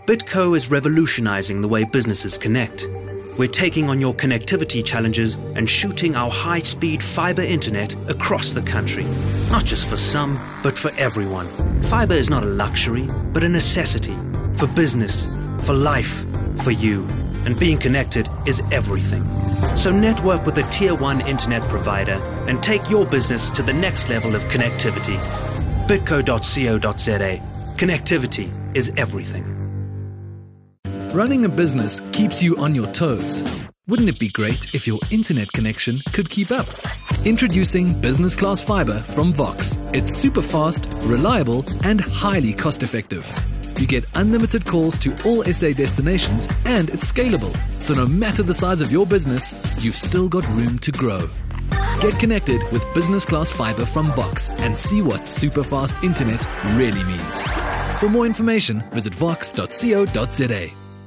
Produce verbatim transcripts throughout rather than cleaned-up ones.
BitCo is revolutionizing the way businesses connect. We're taking on your connectivity challenges and shooting our high-speed fiber internet across the country. Not just for some, but for everyone. Fiber is not a luxury, but a necessity. For business, for life, for you. And being connected is everything. So network with a tier one internet provider and take your business to the next level of connectivity. bitco dot co dot za. Connectivity is everything. Running a business keeps you on your toes. Wouldn't it be great if your internet connection could keep up? Introducing Business Class Fiber from Vox. It's super fast, reliable, and highly cost-effective. You get unlimited calls to all S A destinations, and it's scalable. So no matter the size of your business, you've still got room to grow. Get connected with Business Class Fiber from Vox and see what super fast internet really means. For more information, visit vox dot co dot za.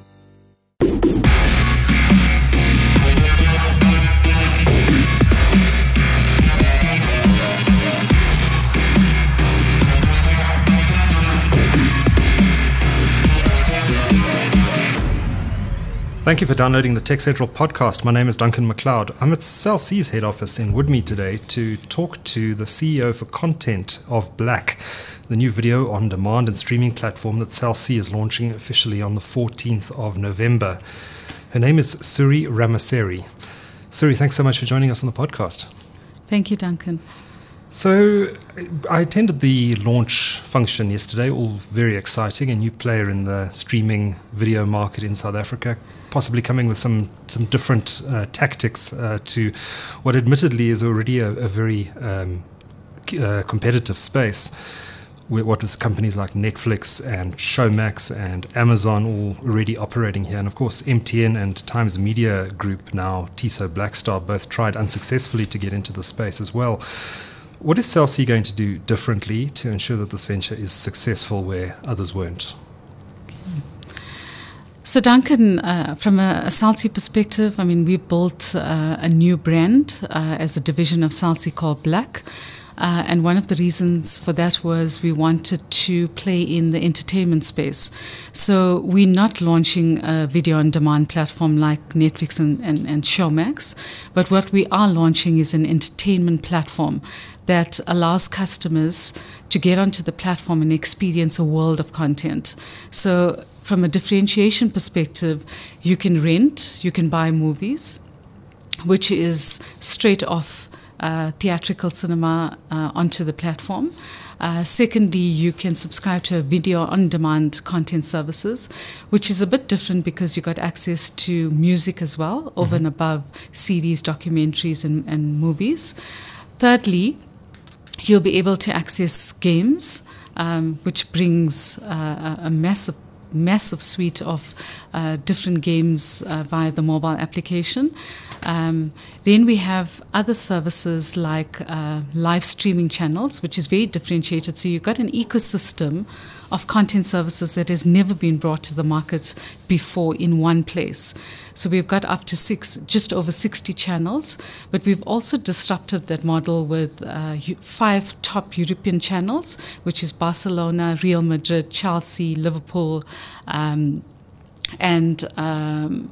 Thank you for downloading the Tech Central podcast. My name is Duncan McLeod. I'm at Cell C's head office in Woodmead today to talk to the C E O for content of Black, the new video on demand and streaming platform that Cell C is launching officially on the fourteenth of November. Her name is Suri Ramaseri. Suri, thanks so much for joining us on the podcast. Thank you, Duncan. So I attended the launch function yesterday, all very exciting, a new player in the streaming video market in South Africa, possibly coming with some, some different uh, tactics uh, to what admittedly is already a, a very um, uh, competitive space, what with companies like Netflix and Showmax and Amazon all already operating here. And of course, M T N and Times Media Group, now Tiso Blackstar, both tried unsuccessfully to get into the space as well. What is Cell C going to do differently to ensure that this venture is successful where others weren't? So Duncan, uh, from a, a Cell C perspective, I mean, we built uh, a new brand uh, as a division of Cell C called Black. Uh, and one of the reasons for that was we wanted to play in the entertainment space. So we're not launching a video on demand platform like Netflix and, and, and Showmax, but what we are launching is an entertainment platform that allows customers to get onto the platform and experience a world of content. So from a differentiation perspective, you can rent, you can buy movies, which is straight off uh, theatrical cinema uh, onto the platform. Uh, secondly, you can subscribe to a video on demand content services, which is a bit different because you got access to music as well, over mm-hmm. and above series, documentaries, and, and movies. Thirdly, you'll be able to access games, um, which brings uh, a massive, massive suite of uh, different games uh, via the mobile application. Um, then we have other services like uh, live streaming channels, which is very differentiated. So you've got an ecosystem of content services that has never been brought to the market before in one place. So we've got up to six, just over sixty channels, but we've also disrupted that model with uh, five top European channels, which is Barcelona, Real Madrid, Chelsea, Liverpool, um, and um,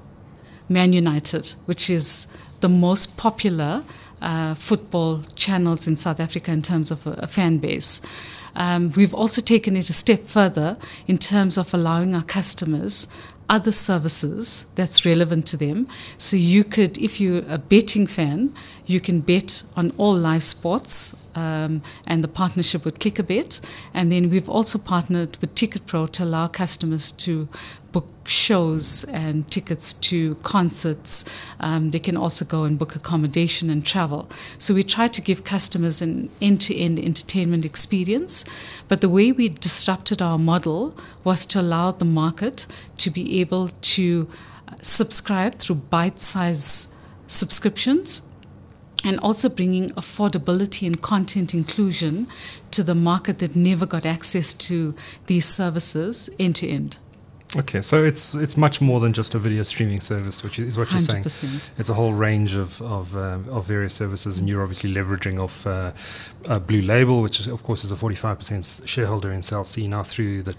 Man United, which is the most popular uh, football channels in South Africa in terms of a, a fan base. Um, we've also taken it a step further in terms of allowing our customers other services that's relevant to them. So you could, if you're a betting fan, you can bet on all live sports um, and the partnership with ClickerBet. And then we've also partnered with TicketPro to allow customers to book shows and tickets to concerts. Um, they can also go and book accommodation and travel. So we try to give customers an end-to-end entertainment experience. But the way we disrupted our model was to allow the market to be able to subscribe through bite-sized subscriptions, and also bringing affordability and content inclusion to the market that never got access to these services end-to-end. Okay, so it's it's much more than just a video streaming service, which is what you're one hundred percent. saying. It's a whole range of of, uh, of various services, and you're obviously leveraging off uh, uh, Blue Label, which is, of course is a forty-five percent shareholder in Cell C now through the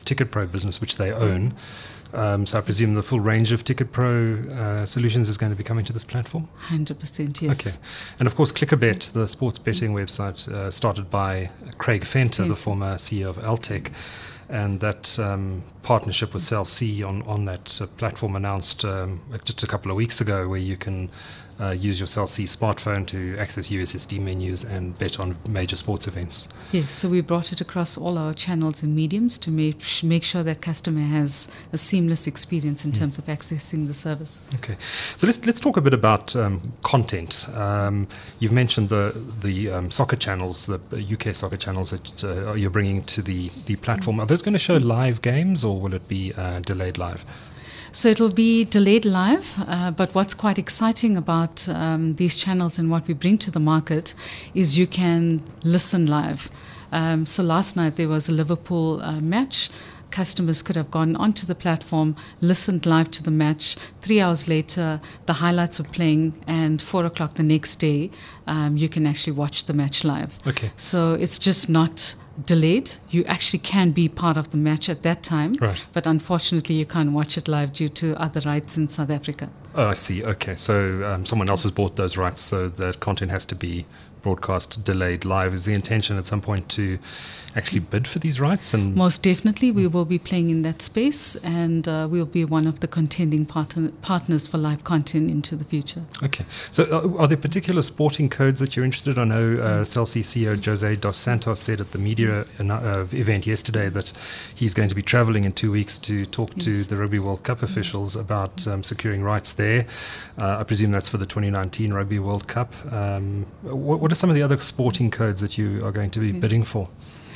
Ticket Pro business, which they own. Um, so I presume the full range of Ticket Pro uh, solutions is going to be coming to this platform? one hundred percent, yes. Okay. And of course, ClickerBet, the sports betting website, uh, started by Craig Fenter, the former C E O of Altec. And that um, partnership with Cell C on, on that uh, platform announced um, just a couple of weeks ago, where you can uh, use your Cell C smartphone to access U S S D menus and bet on major sports events. Yes, so we brought it across all our channels and mediums to make, make sure that customer has a seamless experience in mm. terms of accessing the service. Okay, so let's let's talk a bit about um, content. Um, you've mentioned the the um, soccer channels, the U K soccer channels that uh, you're bringing to the, the platform. Are those going to show live games, or will it be uh, delayed live? So it'll be delayed live, uh, but what's quite exciting about um, these channels and what we bring to the market is you can listen live. Um, so last night there was a Liverpool uh, match. Customers could have gone onto the platform, listened live to the match. Three hours later, the highlights were playing, and four o'clock the next day, um, you can actually watch the match live. Okay. So it's just not delayed. You actually can be part of the match at that time, right. But unfortunately you can't watch it live due to other rights in South Africa. Oh, I see. Okay, so um, someone else has bought those rights, so that content has to be broadcast delayed live. Is the intention at some point to actually bid for these rights? And most definitely, we will be playing in that space, and uh, we'll be one of the contending partner, partners for live content into the future. Okay. So uh, are there particular sporting codes that you're interested in? I know uh, Cell C C E O Jose Dos Santos said at the media uh, event yesterday that he's going to be traveling in two weeks to talk yes. to the Rugby World Cup officials about um, securing rights there. Uh, I presume that's for the twenty nineteen Rugby World Cup. Um, what, what are some of the other sporting codes that you are going to be okay. bidding for?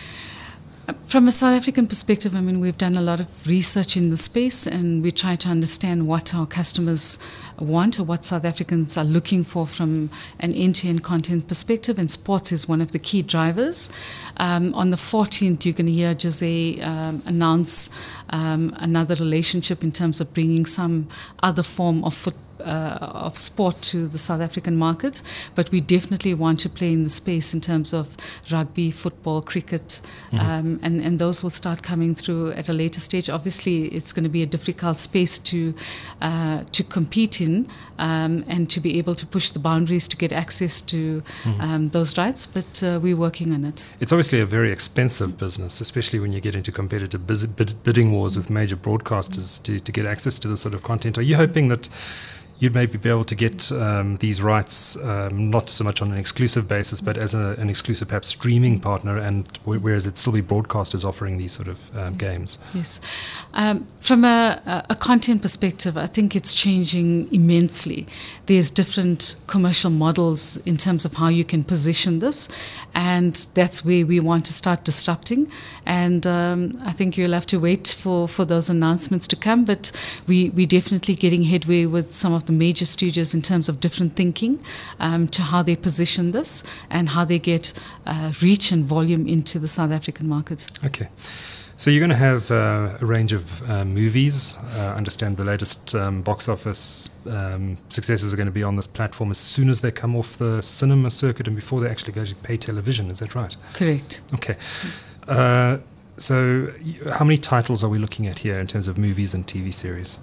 From a South African perspective, I mean, we've done a lot of research in the space, and we try to understand what our customers want or what South Africans are looking for from an end-to-end content perspective, and sports is one of the key drivers. Um, on the fourteenth, you're going to hear Jose um, announce um, another relationship in terms of bringing some other form of football Uh, of sport to the South African market, but we definitely want to play in the space in terms of rugby, football, cricket, mm-hmm. um, and, and those will start coming through at a later stage. Obviously, it's going to be a difficult space to uh, to compete in um, and to be able to push the boundaries to get access to mm-hmm. um, those rights, but uh, we're working on it. It's obviously a very expensive business, especially when you get into competitive bid- bid- bidding wars with major broadcasters to, to get access to this sort of content. Are you hoping that you'd maybe be able to get um, these rights um, not so much on an exclusive basis, but as a, an exclusive perhaps streaming partner, and w- whereas it'd still be broadcasters offering these sort of um, games? Yes. Um, from a, a content perspective, I think it's changing immensely. There's different commercial models in terms of how you can position this, and that's where we want to start disrupting. And um, I think you'll have to wait for, for those announcements to come, but we, we're definitely getting headway with some of the major studios in terms of different thinking um, to how they position this and how they get uh, reach and volume into the South African market. Okay. So you're going to have uh, a range of uh, movies. I uh, understand the latest um, box office um, successes are going to be on this platform as soon as they come off the cinema circuit and before they actually go to pay television. Is that right? Correct. Okay. Uh, so how many titles are we looking at here in terms of movies and T V series?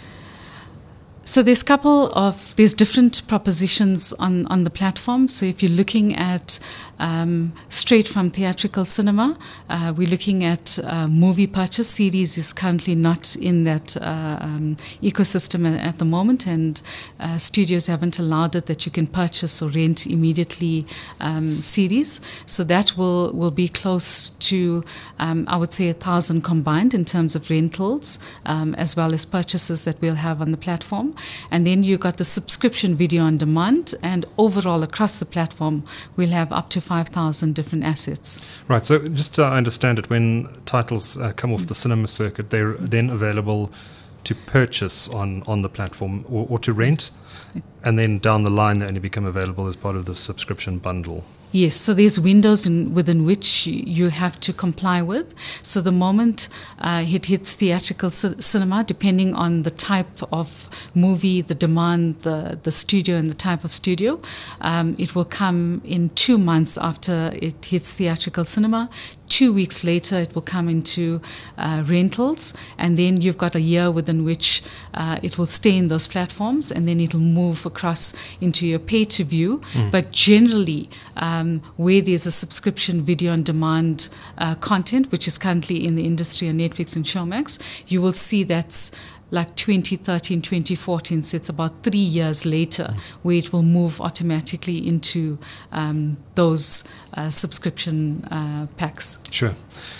So there's a couple of, there's different propositions on, on the platform. So if you're looking at um, straight from theatrical cinema, uh, we're looking at uh, movie purchase. Series is currently not in that uh, um, ecosystem at, at the moment, and uh, studios haven't allowed it that you can purchase or rent immediately um, series. So that will, will be close to, um, I would say, a thousand combined in terms of rentals, um, as well as purchases that we'll have on the platform. And then you got the subscription video on demand, and overall across the platform we'll have up to five thousand different assets. Right, so just to understand it, when titles uh, come off the cinema circuit, they're then available to purchase on, on the platform or, or to rent, and then down the line they only become available as part of the subscription bundle. Yes, so there's windows in, within which you have to comply with. So the moment uh, it hits theatrical c- cinema, depending on the type of movie, the demand, the, the studio and the type of studio, um, it will come in two months after it hits theatrical cinema, two weeks later, it will come into uh, rentals, and then you've got a year within which uh, it will stay in those platforms, and then it will move across into your pay-to-view. Mm. But generally, um, where there's a subscription video on demand uh, content, which is currently in the industry on Netflix and Showmax, you will see that's like twenty thirteen, twenty fourteen, so it's about three years later mm. where it will move automatically into um, those uh, subscription uh, packs. Sure.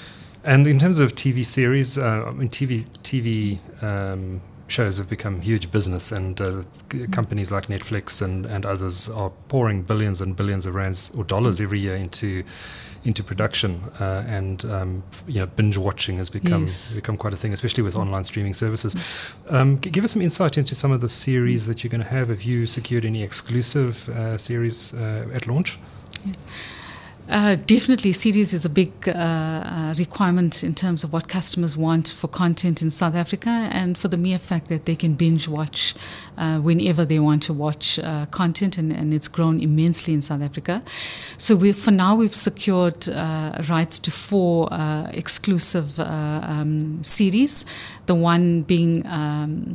And in terms of T V series, uh, I mean, T V T V um, shows have become huge business, and uh, g- companies like Netflix and, and others are pouring billions and billions of rands or dollars mm. every year into into production, uh, and um, f- you know, binge watching has become Yes. become quite a thing, especially with online streaming services. Um, g- give us some insight into some of the series that you're going to have. Have you secured any exclusive uh, series uh, at launch? Yeah. Uh, definitely, series is a big uh, uh, requirement in terms of what customers want for content in South Africa, and for the mere fact that they can binge watch uh, whenever they want to watch uh, content, and, and it's grown immensely in South Africa. So we, for now, we've secured uh, rights to four uh, exclusive uh, um, series. The one being Um,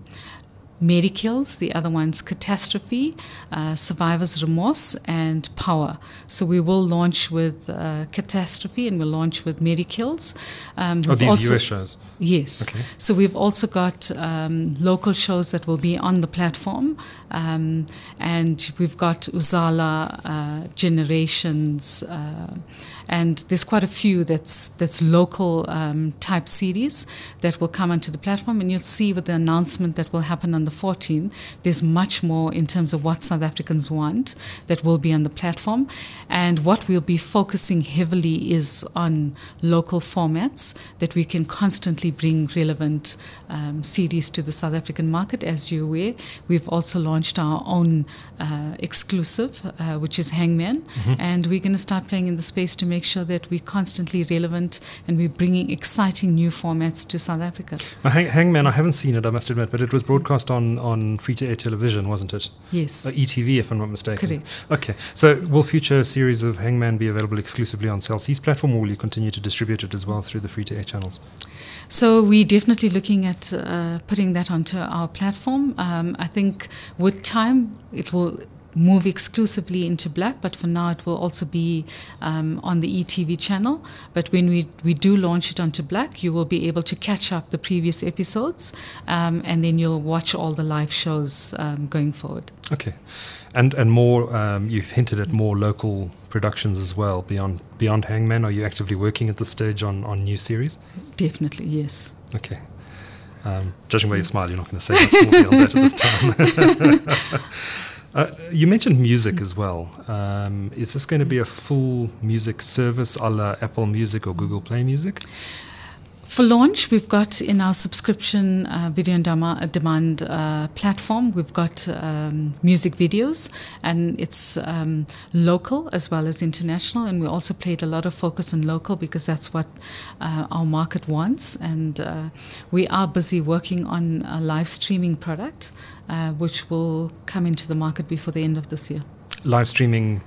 Medikills, the other one's Catastrophe, uh, Survivor's Remorse, and Power. So we will launch with uh, Catastrophe, and we'll launch with Medikills. Um, Oh, we've these also- U S shows. Yes. Okay. So we've also got um, local shows that will be on the platform, um, and we've got Uzala, uh, Generations, uh, and there's quite a few that's that's local um, type series that will come onto the platform, and you'll see with the announcement that will happen on the fourteenth, there's much more in terms of what South Africans want that will be on the platform, and what we'll be focusing heavily is on local formats that we can constantly bring relevant um, series to the South African market. As you're aware, we've also launched our own uh, exclusive, uh, which is Hangman, mm-hmm. and we're going to start playing in the space to make sure that we're constantly relevant and we're bringing exciting new formats to South Africa. Uh, Hang- Hangman, I haven't seen it, I must admit, but it was broadcast on, on free-to-air television, wasn't it? Yes. Uh, E T V, if I'm not mistaken. Correct. Okay. So will future series of Hangman be available exclusively on Cell C's platform, or will you continue to distribute it as well through the free-to-air channels? So we're definitely looking at uh, putting that onto our platform. Um, I think with time it will move exclusively into black, but for now it will also be um, on the E T V channel. But when we, we do launch it onto black, you will be able to catch up the previous episodes, um, and then you'll watch all the live shows um, going forward. Okay. And and more, um, you've hinted at more local productions as well, beyond beyond Hangman. Are you actively working at this stage on, on new series? Definitely, yes. Okay. Um, judging by your smile, you're not going to say much more beyond that at this time. Uh, you mentioned music as well. Um, is this going to be a full music service a la Apple Music or Google Play Music? For launch, we've got in our subscription uh, video on dema- demand uh, platform, we've got um, music videos, and it's um, local as well as international, and we also played a lot of focus on local because that's what uh, our market wants, and uh, we are busy working on a live streaming product uh, which will come into the market before the end of this year. Live streaming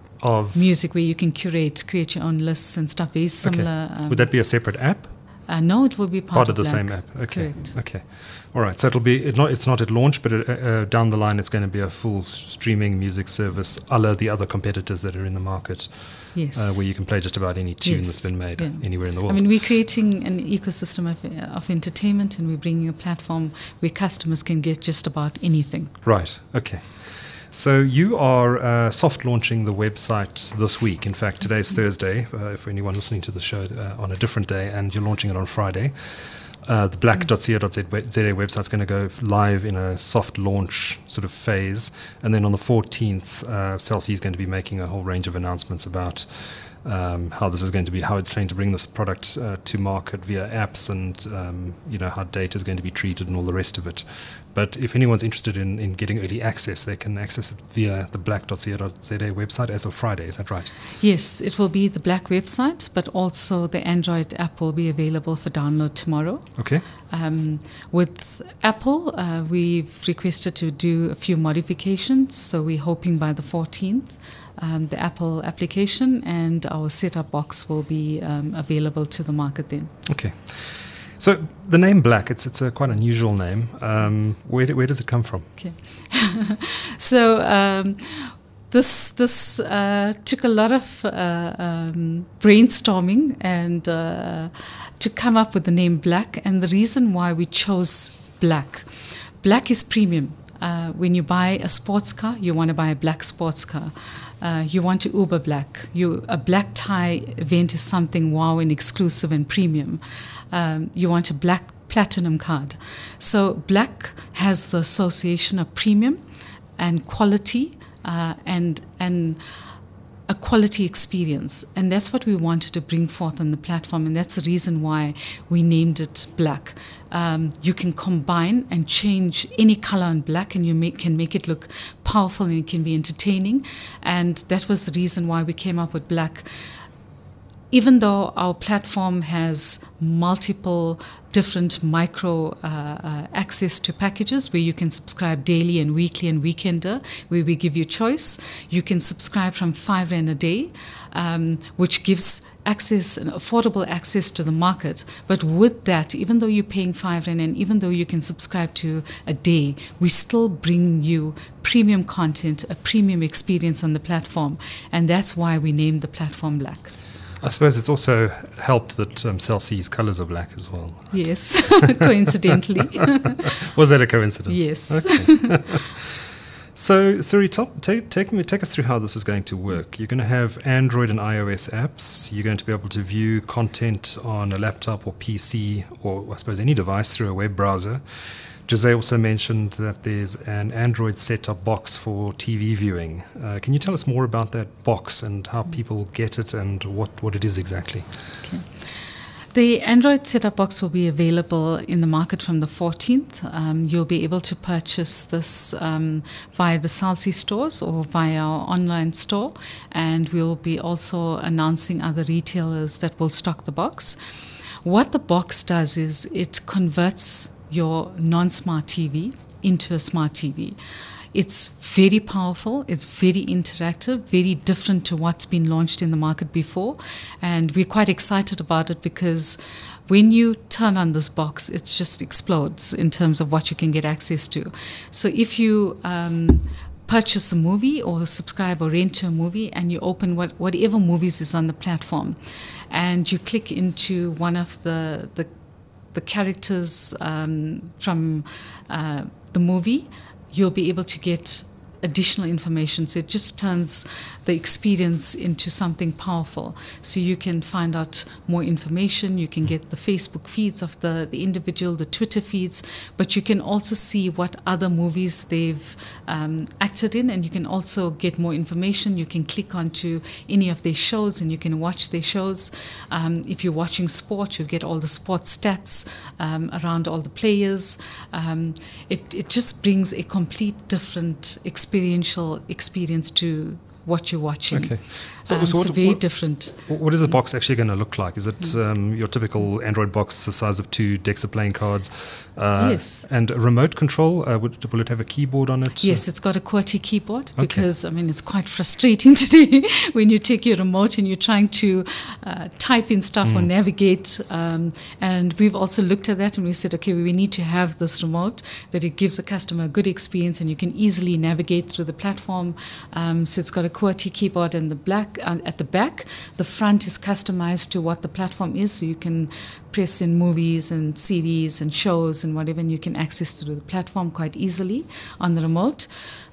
of music, where you can curate, create your own lists and stuff, very similar. Okay. Um, Would that be a separate app? Uh, no, it will be part, part of, of the Black. same app. Okay. Correct. Okay. All right. So it'll be it not, it's not at launch, but it, uh, down the line, it's going to be a full streaming music service, a la the other competitors that are in the market. Yes. Uh, where you can play just about any tune Yes. that's been made Yeah. anywhere in the world. I mean, we're creating an ecosystem of, of entertainment, and we're bringing a platform where customers can get just about anything. Right. Okay. So you are uh, soft launching the website this week. In fact, today's Thursday, uh, for anyone listening to the show uh, on a different day, and you're launching it on Friday. Uh, the black dot co dot za website is going to go live in a soft launch sort of phase. And then on the fourteenth, uh, Cell C is going to be making a whole range of announcements about um, how this is going to be, how it's planning to bring this product uh, to market via apps, and um, you know, how data is going to be treated and all the rest of it. But if anyone's interested in, in getting early access, they can access it via the black dot co dot za website as of Friday. Is that right? Yes, it will be the Black website, but also the Android app will be available for download tomorrow. Okay. Um, with Apple, uh, we've requested to do a few modifications, so we're hoping by the fourteenth um, the Apple application, and our set-up box will be um, available to the market then. Okay. So the name Black, it's it's a quite unusual name. Um, where where does it come from? Okay. so um, this this uh, took a lot of uh, um, brainstorming and uh, to come up with the name Black. And the reason why we chose Black, Black is premium. Uh, when you buy a sports car, you want to buy a black sports car. Uh, you want to Uber Black. You, a black tie event is something wow and exclusive and premium. Um, you want a black platinum card. So Black has the association of premium and quality uh, and and a quality experience. And that's what we wanted to bring forth on the platform, and that's the reason why we named it Black. Um, you can combine and change any color on Black, and you make, can make it look powerful, and it can be entertaining. And that was the reason why we came up with Black. Even though our platform has multiple different micro uh, uh, access to packages where you can subscribe daily and weekly and weekender, where we give you choice. You can subscribe from five rand a day, um, which gives access, and affordable access to the market. But with that, even though you're paying five rand and even though you can subscribe to a day, we still bring you premium content, a premium experience on the platform. And that's why we named the platform Black. I suppose it's also helped that um, Cell C's colours are black as well. Yes, coincidentally. Was that a coincidence? Yes. Okay. So, Suri, top, take, take, me, take us through how this is going to work. You're going to have Android and iOS apps. You're going to be able to view content on a laptop or P C or, I suppose, any device through a web browser. Jose also mentioned that there's an Android set-top box for T V viewing. Uh, can you tell us more about that box and how people get it and what, what it is exactly? Okay. The Android set-top box will be available in the market from the fourteenth. Um, you'll be able to purchase this um, via the Cell C stores or via our online store, and we'll be also announcing other retailers that will stock the box. What the box does is it converts your non-smart T V into a smart T V. It's very powerful, it's very interactive, very different to what's been launched in the market before. And we're quite excited about it because when you turn on this box, it just explodes in terms of what you can get access to. So if you um, purchase a movie or subscribe or rent to a movie and you open what, whatever movies is on the platform and you click into one of the, the the characters um, from uh, the movie, you'll be able to get additional information. So it just turns the experience into something powerful. So you can find out more information, you can get the Facebook feeds of the, the individual, the Twitter feeds, but you can also see what other movies they've um, acted in, and you can also get more information. You can click onto any of their shows and you can watch their shows. Um, if you're watching sport, you'll get all the sports stats um, around all the players. Um, it, it just brings a complete different experiential experience to what you're watching. Okay. So, um, so, what, so very what, different. What is the box actually going to look like? Is it um, your typical Android box the size of two DEXA playing cards? Uh, yes. And a remote control, uh, would, will it have a keyboard on it? Yes, it's got a QWERTY keyboard because, okay. I mean, it's quite frustrating today when you take your remote and you're trying to uh, type in stuff mm. or navigate. Um, and we've also looked at that and we said, okay, we need to have this remote that it gives the customer a good experience and you can easily navigate through the platform. Um, so it's got a QWERTY keyboard and the black uh, at the back. The front is customized to what the platform is, so you can press in movies and C Ds and shows and whatever, and you can access through the platform quite easily on the remote.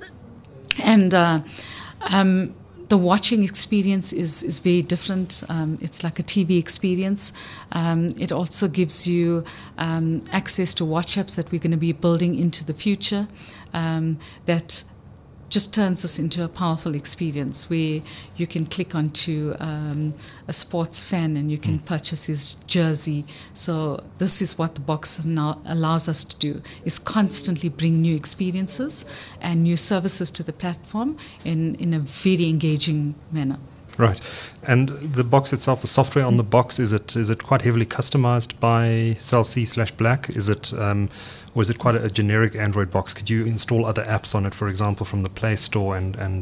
And uh, um, the watching experience is, is very different. Um, it's like a T V experience. Um, it also gives you um, access to watch apps that we're going to be building into the future um, that just turns us into a powerful experience where you can click onto um, a sports fan and you can mm. purchase his jersey. So this is what the box now allows us to do, is constantly bring new experiences and new services to the platform in, in a very engaging manner. Right. And the box itself, the software on the box, is it is it quite heavily customized by Cell C slash Black? Is it, um, or is it quite a, a generic Android box? Could you install other apps on it, for example, from the Play Store and, and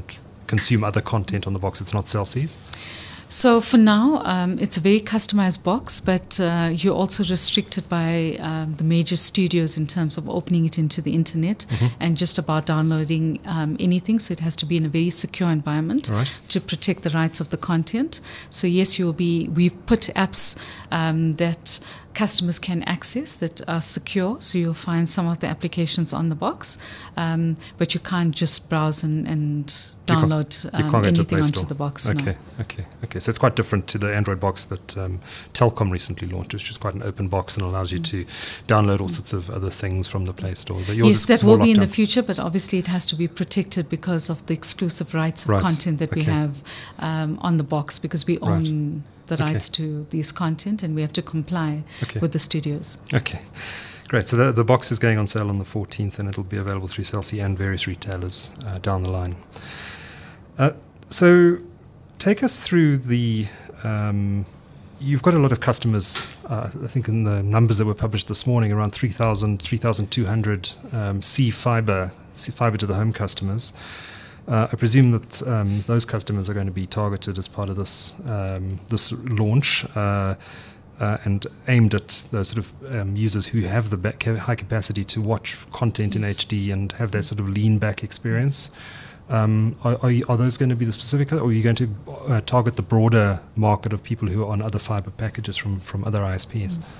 consume other content on the box that's not Cell C's? So for now, um, it's a very customized box, but uh, you're also restricted by um, the major studios in terms of opening it into the internet mm-hmm. and just about downloading um, anything. So it has to be in a very secure environment right. to protect the rights of the content. So yes, you'll be. We've put apps um, that customers can access that are secure. So you'll find some of the applications on the box, um, but you can't just browse and, and download you can't, you um, can't anything onto the box. Okay, no. okay, okay. So it's quite different to the Android box that um, Telkom recently launched, which is quite an open box and allows you to download all sorts of other things from the Play Store. But yours yes, is that more will be in down. the future, but obviously it has to be protected because of the exclusive rights of right. content that okay. we have um, on the box, because we own right. the okay. rights to these content and we have to comply okay. with the studios. Okay. Great. So the, the box is going on sale on the fourteenth and it'll be available through Cell C and various retailers uh, down the line. Uh, so take us through the, um, you've got a lot of customers, uh, I think in the numbers that were published this morning, around three thousand, three thousand two hundred um, C fiber, C fiber to the home customers. Uh, I presume that um, those customers are going to be targeted as part of this um, this launch uh, uh, and aimed at those sort of um, users who have the back high capacity to watch content in H D and have that sort of lean back experience. Um, are, are, you, are those going to be the specific, or are you going to uh, target the broader market of people who are on other fiber packages from, from other I S Ps? Mm.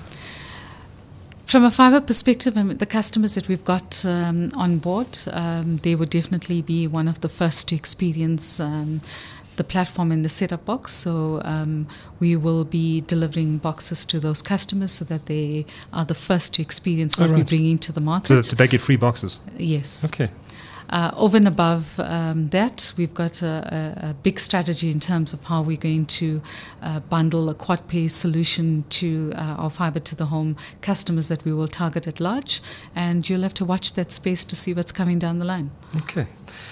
From a fiber perspective, I mean, the customers that we've got um, on board, um, they would definitely be one of the first to experience um, the platform in the setup box. So um, we will be delivering boxes to those customers so that they are the first to experience what oh, right. we're bringing to the market. So did they get free boxes? Yes. Okay. Uh, over and above um, that, we've got a, a, a big strategy in terms of how we're going to uh, bundle a quad pay solution to uh, our fiber to the home customers that we will target at large. And you'll have to watch that space to see what's coming down the line. Okay.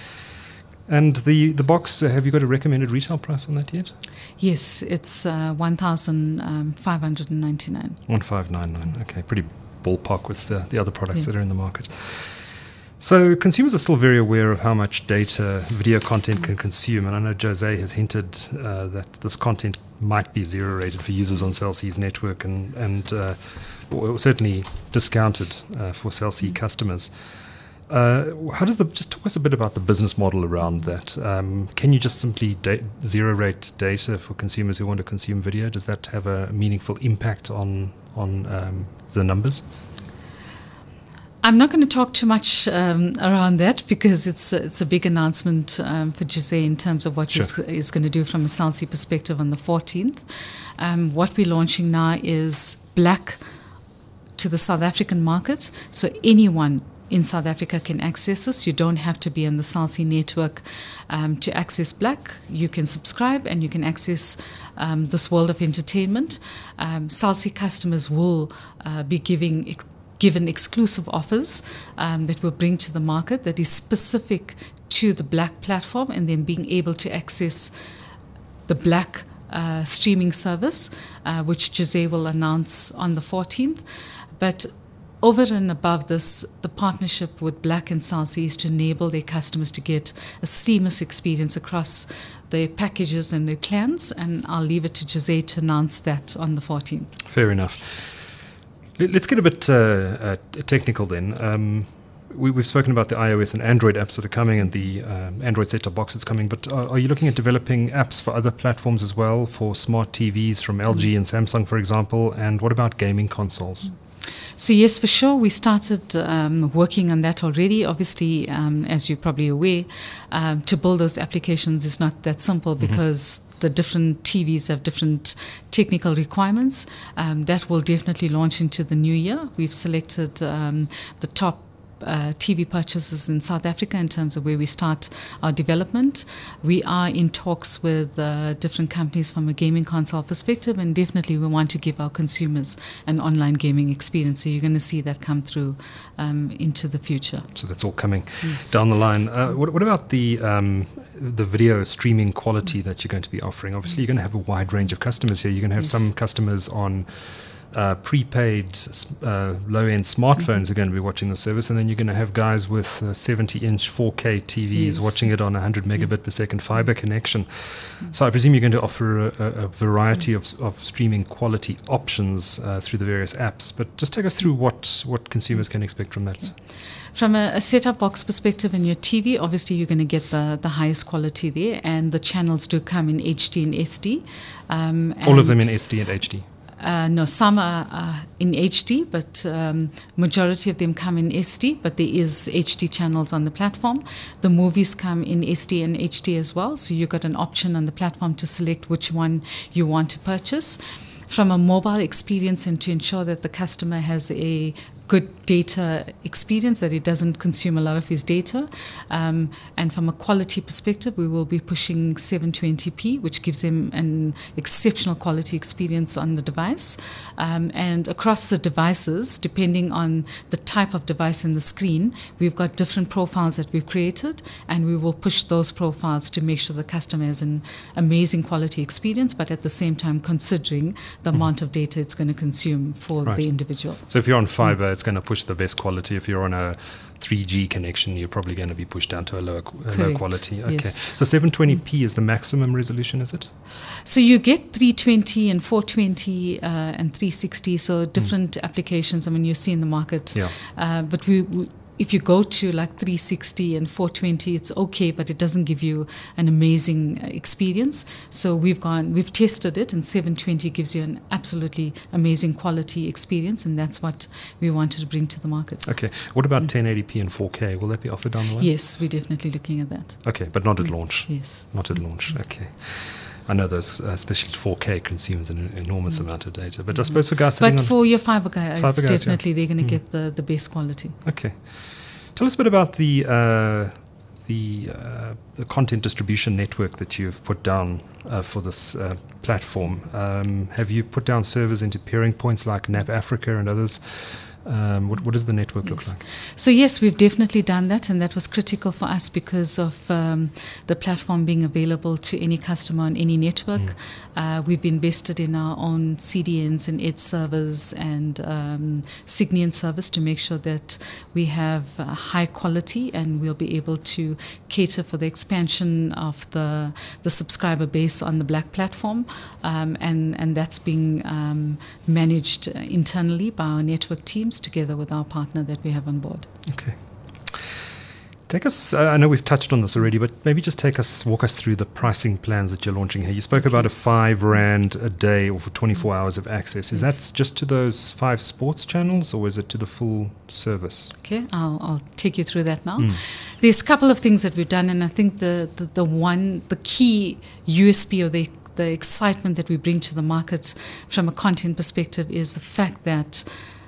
And the, the box, uh, have you got a recommended retail price on that yet? Yes, it's uh, one thousand five hundred ninety-nine dollars. one thousand five hundred ninety-nine dollars, okay. Pretty ballpark with the, the other products yeah. that are in the market. So consumers are still very aware of how much data video content can consume, and I know Jose has hinted uh, that this content might be zero rated for users on Cell C's network and, and uh, or certainly discounted uh, for Cell C customers. Uh, how does the just talk us a bit about the business model around that? Um, can you just simply da- zero rate data for consumers who want to consume video? Does that have a meaningful impact on on um, the numbers? I'm not going to talk too much um, around that because it's a, it's a big announcement um, for Jose in terms of what sure. he's, he's going to do from a Cell C perspective on the fourteenth. Um, what we're launching now is Black to the South African market, so anyone in South Africa can access this. You don't have to be on the Cell C network um, to access Black. You can subscribe and you can access um, this world of entertainment. Um, Cell C customers will uh, be giving ex- given exclusive offers um, that we'll bring to the market that is specific to the Black platform, and then being able to access the Black uh, streaming service, uh, which Jose will announce on the fourteenth. But over and above this, the partnership with Black and Cell C is to enable their customers to get a seamless experience across their packages and their plans, and I'll leave it to Jose to announce that on the fourteenth. Fair enough. Let's get a bit uh, uh, technical then. Um, we, we've spoken about the iOS and Android apps that are coming and the um, Android set-top box that's coming, but are, are you looking at developing apps for other platforms as well, for smart T Vs from L G and Samsung, for example? And what about gaming consoles? So yes, for sure, we started um, working on that already. Obviously, um, as you're probably aware, um, to build those applications is not that simple mm-hmm. because the different T Vs have different technical requirements. Um, that will definitely launch into the new year. We've selected um, the top Uh, T V purchases in South Africa in terms of where we start our development. We are in talks with uh, different companies from a gaming console perspective, and definitely we want to give our consumers an online gaming experience. So you're going to see that come through um, into the future. So that's all coming yes. down the line. Uh, what, what about the um, the video streaming quality that you're going to be offering? Obviously, you're going to have a wide range of customers here. You're going to have yes. some customers on uh, prepaid uh, low-end smartphones mm-hmm. are going to be watching the service, and then you're going to have guys with uh, seventy-inch four K T Vs yes. watching it on a one hundred megabit mm-hmm. per second fiber mm-hmm. connection. Mm-hmm. So I presume you're going to offer a, a variety mm-hmm. of, of streaming quality options uh, through the various apps. But just take us through what, what consumers can expect from that. Okay. From a, a set-top box perspective in your T V, obviously you're going to get the, the highest quality there, and the channels do come in H D and S D. Um, All of them in S D and H D? Uh, no, some are uh, in H D, but um, majority of them come in S D, but there is H D channels on the platform. The movies come in S D and H D as well, so you've got an option on the platform to select which one you want to purchase. From a mobile experience, and to ensure that the customer has a good data experience, that it doesn't consume a lot of his data. Um, and from a quality perspective, we will be pushing seven twenty p, which gives him an exceptional quality experience on the device. Um, and across the devices, depending on the type of device in the screen, we've got different profiles that we've created, and we will push those profiles to make sure the customer has an amazing quality experience, but at the same time considering the mm-hmm. amount of data it's going to consume for right. the individual. So if you're on fiber, mm-hmm. it's going to push the best quality. If you're on a three G connection, you're probably going to be pushed down to a lower, a lower quality. Okay. Yes. So seven twenty p is the maximum resolution, is it? So you get three twenty and four twenty uh, and three sixty, so different mm. applications. I mean, you see in the market. Yeah. Uh, but we, we if you go to like three sixty and four twenty, it's okay, but it doesn't give you an amazing experience. So we've gone, we've tested it, and seven twenty gives you an absolutely amazing quality experience, and that's what we wanted to bring to the market. Okay. What about mm. ten eighty p and four K? Will that be offered down the line? Yes, we're definitely looking at that. Okay, but not at mm. launch? Yes. Not at mm. launch, okay. I know those, uh, especially four K consumes an enormous mm. amount of data, but I suppose for guys But for your fiber guys, fiber guys definitely yeah. they're going to mm. get the, the best quality. Okay. Tell us a bit about the uh, the uh, the content distribution network that you've put down uh, for this uh, platform. Um, have you put down servers into peering points like N A P Africa and others? Um, what, what does the network yes. look like? So yes, we've definitely done that, and that was critical for us because of um, the platform being available to any customer on any network. Mm. Uh, we've invested in our own C D Ns and edge servers and um, Signian service to make sure that we have uh, high quality, and we'll be able to cater for the expansion of the the subscriber base on the Black platform, um, and and that's being um, managed internally by our network teams, together with our partner that we have on board. Okay. Take us, uh, I know we've touched on this already, but maybe just take us, walk us through the pricing plans that you're launching here. You spoke okay. about a five rand a day or for twenty-four hours of access. Is yes. that just to those five sports channels, or is it to the full service? Okay, I'll, I'll take you through that now. Mm. There's a couple of things that we've done, and I think the, the, the one, the key U S P or the the excitement that we bring to the market from a content perspective is the fact that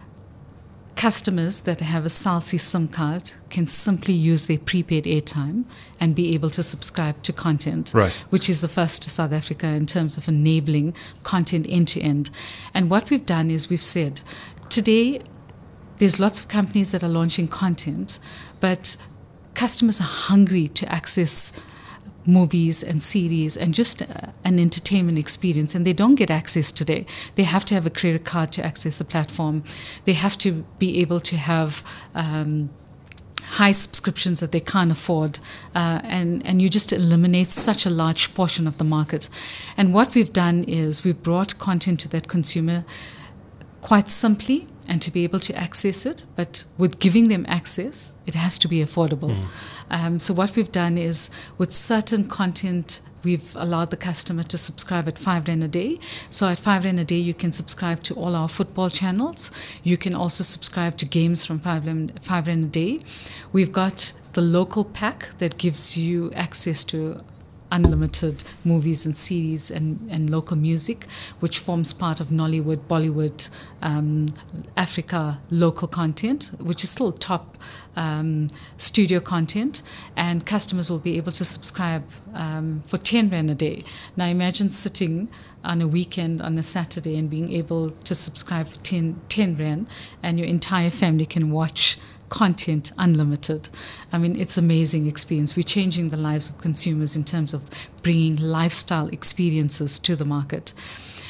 customers that have a Cell C SIM card can simply use their prepaid airtime and be able to subscribe to content, right. which is the first to South Africa in terms of enabling content end-to-end. And what we've done is we've said, today there's lots of companies that are launching content, but customers are hungry to access movies and series and just uh, an entertainment experience, and they don't get access today. They have to have a credit card to access a platform. They have to be able to have um, high subscriptions that they can't afford, uh, and, and you just eliminate such a large portion of the market. And what we've done is we've brought content to that consumer quite simply, and to be able to access it, but with giving them access, it has to be affordable. Mm. Um, so what we've done is, with certain content, we've allowed the customer to subscribe at five rand a day. So at five rand a day, you can subscribe to all our football channels. You can also subscribe to games from five rand, five rand a day. We've got the local pack that gives you access to unlimited movies and series and, and local music, which forms part of Nollywood, Bollywood, um, Africa local content, which is still top um, studio content, and customers will be able to subscribe um, for ten rand a day. Now imagine sitting on a weekend on a Saturday and being able to subscribe for ten, ten rand, and your entire family can watch content unlimited. I mean, it's an amazing experience. We're changing the lives of consumers in terms of bringing lifestyle experiences to the market.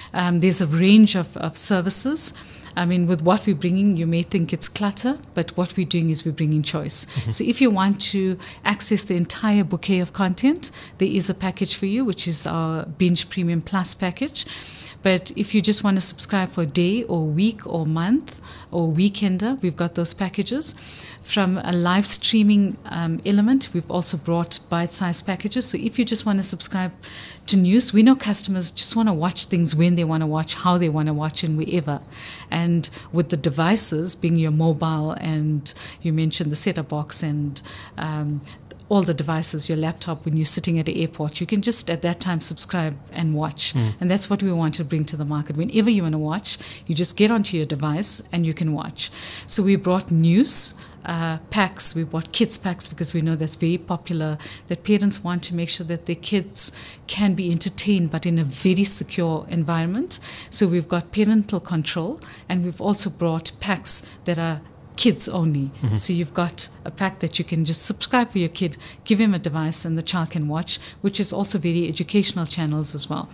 Um, there's a range of, of services. I mean, with what we're bringing, you may think it's clutter, but what we're doing is we're bringing choice. Mm-hmm. So if you want to access the entire bouquet of content, there is a package for you, which is our Binge Premium Plus package. But if you just want to subscribe for a day or week or month or weekender, we've got those packages. From a live streaming um, element, we've also brought bite-sized packages. So if you just want to subscribe to news, we know customers just want to watch things when they want to watch, how they want to watch, and wherever. And with the devices being your mobile, and you mentioned the set-top box and um, all the devices, your laptop, when you're sitting at the airport, you can just at that time subscribe and watch. Mm. And that's what we want to bring to the market. Whenever you want to watch, you just get onto your device and you can watch. So we brought news uh, packs, we brought kids packs because we know that's very popular, that parents want to make sure that their kids can be entertained but in a very secure environment. So we've got parental control, and we've also brought packs that are kids only. Mm-hmm. So you've got a pack that you can just subscribe for your kid, give him a device, and the child can watch, which is also very educational channels as well.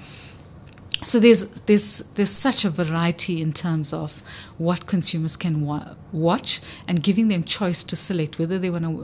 So there's there's there's such a variety in terms of what consumers can wa- watch, and giving them choice to select whether they want to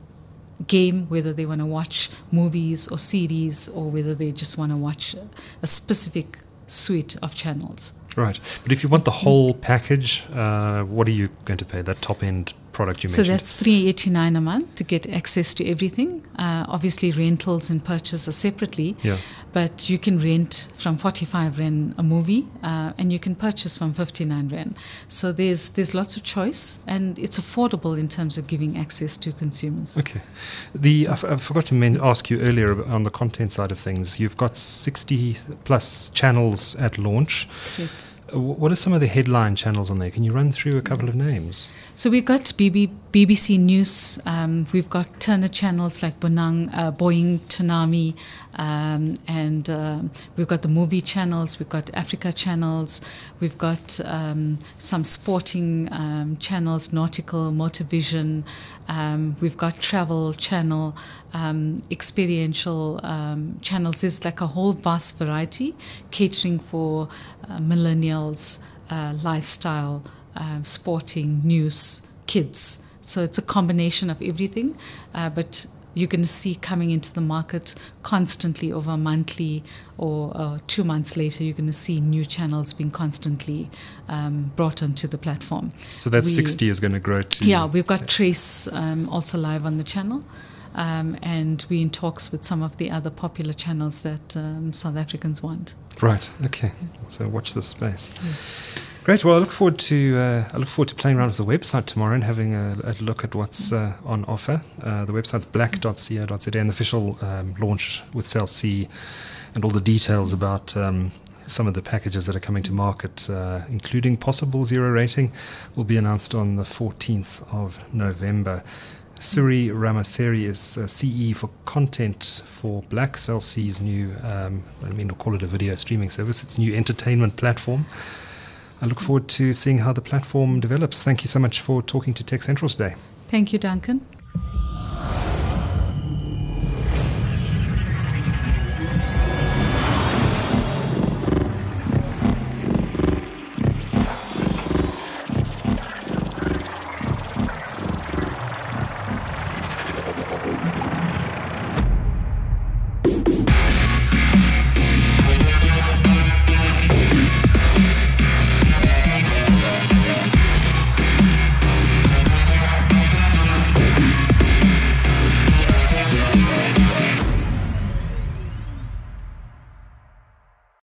game, whether they want to watch movies or series, or whether they just want to watch a, a specific suite of channels. Right. But if you want the whole package, uh, what are you going to pay, that top-end product you mentioned? So that's three dollars and eighty-nine cents a month to get access to everything. Uh, obviously, rentals and purchase are separately. Yeah. But you can rent from forty-five rand a movie, uh, and you can purchase from fifty-nine rand. So there's there's lots of choice, and it's affordable in terms of giving access to consumers. Okay. The I, f- I forgot to men- ask you earlier on the content side of things. You've got sixty plus channels at launch. Correct. What are some of the headline channels on there? Can you run through a couple of names? So we've got B B, B B C News, um, we've got Turner channels like Bonang, uh, Boeing, Tsunami, um, and um, we've got the movie channels, we've got Africa channels, we've got um, some sporting um, channels, Nautical, Motorvision, um, we've got travel channel, um, experiential um, channels. There's like a whole vast variety catering for uh, millennials, uh, lifestyle, Uh, sporting, news, kids. So it's a combination of everything, uh, but you're going to see coming into the market constantly over a monthly or uh, two months later, you're going to see new channels being constantly um, brought onto the platform. So that we, sixty is going to grow to... Yeah, we've got Trace um, also live on the channel. Um, and we're in talks with some of the other popular channels that um, South Africans want. Right, okay. So watch this space. Yeah. Great. Well, I look forward to uh, I look forward to playing around with the website tomorrow and having a, a look at what's uh, on offer. Uh, the website's black dot co dot za, and the official um, launch with Cell C and all the details about um, some of the packages that are coming to market, uh, including possible zero rating, will be announced on the fourteenth of November. Suri Ramaseri is uh, C E for content for Black, Cell C's new, um, I mean, we'll call it a video streaming service, its new entertainment platform. I look forward to seeing how the platform develops. Thank you so much for talking to Tech Central today. Thank you, Duncan.